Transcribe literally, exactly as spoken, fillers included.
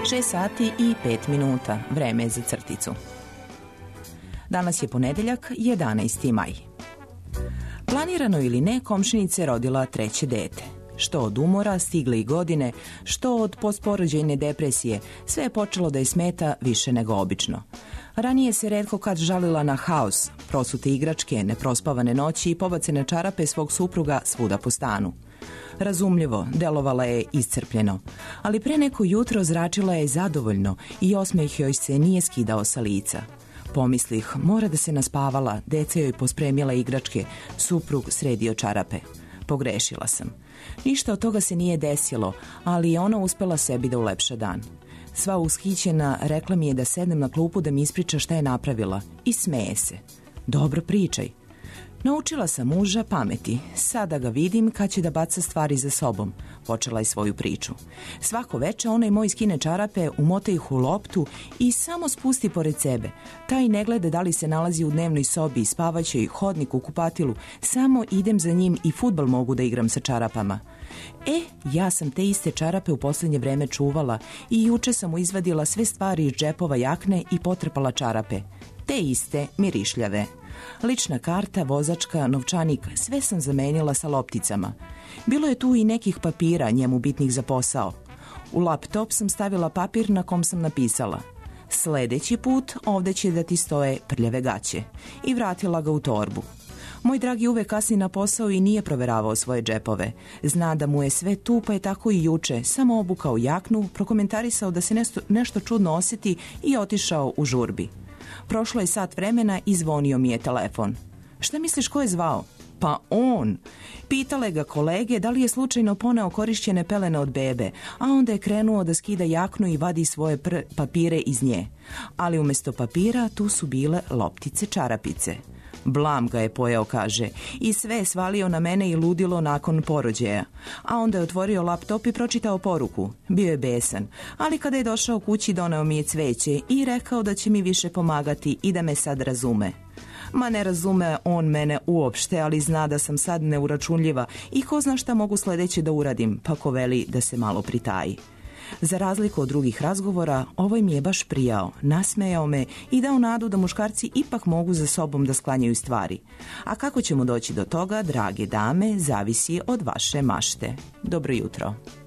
šest sati i pet minuta. Vreme je za crticu. Danas je ponedeljak, jedanaesti maj. Planirano ili ne, komšinica je rodila treće dete. Što od umora, stigle i godine, što od postporođajne depresije, sve je počelo da je smeta više nego obično. Ranije se retko kad žalila na haos, prosute igračke, neprospavane noći i pobacene čarape svog supruga svuda po stanu. Razumljivo, delovala je iscrpljeno, ali pre neko jutro zračila je zadovoljno i osmeh joj se nije skidao sa lica. Pomislih, mora da se naspavala, deca joj pospremila igračke, suprug sredio čarape. Pogrešila sam. Ništa od toga se nije desilo, ali je ona uspela sebi da ulepša dan. Sva ushićena rekla mi je da sednem na klupu da mi ispriča šta je napravila i smeje se. Dobro, pričaj. Naučila sam muža pameti. Sada ga vidim kad će da baca stvari za sobom. Počela je svoju priču. Svako veče onaj moj skine čarape, umota ih u loptu i samo spusti pored sebe. Taj ne gleda da li se nalazi u dnevnoj sobi, spavaćoj, hodniku, kupatilu. Samo idem za njim i fudbal mogu da igram sa čarapama. E, ja sam te iste čarape u posljednje vreme čuvala i juče sam mu izvadila sve stvari iz džepova jakne i potrpala čarape. Te iste mirišljave. Lična karta, vozačka, novčanik, sve sam zamenila sa lopticama. Bilo je tu i nekih papira, njemu bitnih za posao. U laptop sam stavila papir na kom sam napisala: sljedeći put ovdje će da ti stoje prljave gaće. I vratila ga u torbu. Moj dragi uvek kasni na posao i nije proveravao svoje džepove. Zna da mu je sve tu, pa je tako i juče samo obukao jaknu, prokomentarisao da se nešto, nešto čudno osjeti i otišao u žurbi. Prošlo je sat vremena i zvonio mi je telefon. Šta misliš ko je zvao? Pa on. Pitale ga kolege da li je slučajno poneo korišćene pelene od bebe, a onda je krenuo da skida jaknu i vadi svoje pr- papire iz nje. Ali umjesto papira tu su bile loptice čarapice. Blam ga je pojeo, kaže, i sve je svalio na mene i ludilo nakon porođaja. A onda je otvorio laptop i pročitao poruku. Bio je besan, ali kada je došao kući doneo mi je cveće i rekao da će mi više pomagati i da me sad razume. Ma ne razume on mene uopšte, ali zna da sam sad neuračunljiva i ko zna šta mogu sljedeće da uradim, pa ko veli da se malo pritaji. Za razliku od drugih razgovora, ovaj mi je baš prijao, nasmejao me i dao nadu da muškarci ipak mogu za sobom da sklanjaju stvari. A kako ćemo doći do toga, drage dame, zavisi od vaše mašte. Dobro jutro.